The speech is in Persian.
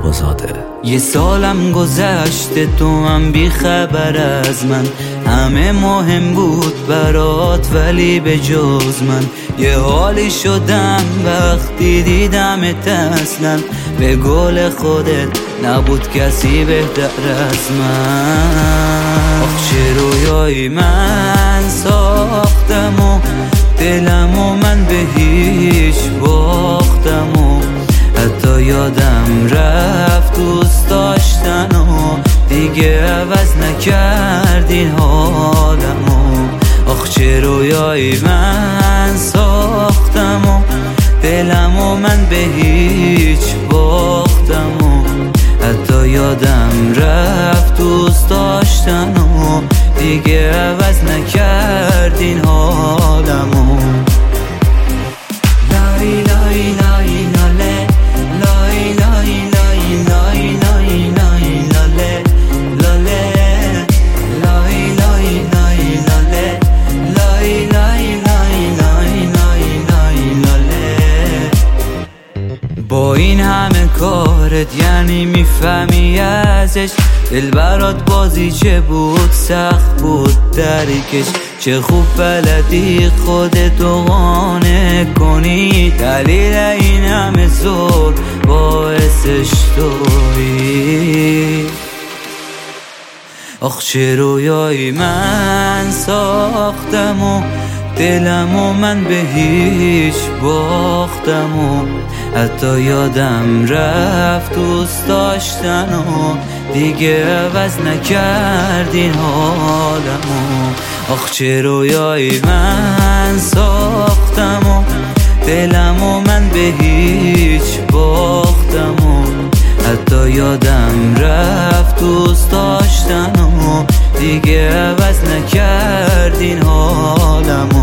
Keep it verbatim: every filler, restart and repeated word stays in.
آقازاده. یه سالم گذشته تو هم بی خبر از من، همه مهم بود برات ولی به جز من. یه حالی شدم وقتی دیدمت، اصلا به گل خودت نبود کسی بهتر از من. آخ چه رویایی من ساختم و دلم و من به هیچ باختم و حتی یادم رفت دوست داشتن و دیگه عوض نکردین حالمو. آخ چه رویایی من ساختم و دلم و من به هیچ باختم و حتی یادم رفت دوست داشتن و دیگه عوض نکردین حالمو. لای لای لای لاله لای لای لای لای لای لای لاله لاله لای لای لای لاله لای لای لای لای لای لای لاله. با این همه کارت یعنی میفهمی ازش، دل برات بازی چه بود سخت بود درکش. چه خوب بلدی خودتو قانع کنی، دلیل این همه زور باعثش تویی. آخ چه رویایی من ساختم و دلم و من به هیچ باختم و حتی یادم رفت دوست داشتن و دیگه عوض نکردین حالمو. آخ چه رویایی من ساختم و دلم و من به هیچ باختم و حتی یادم رفت دوست داشتن و دیگه عوض نکردین حالمو.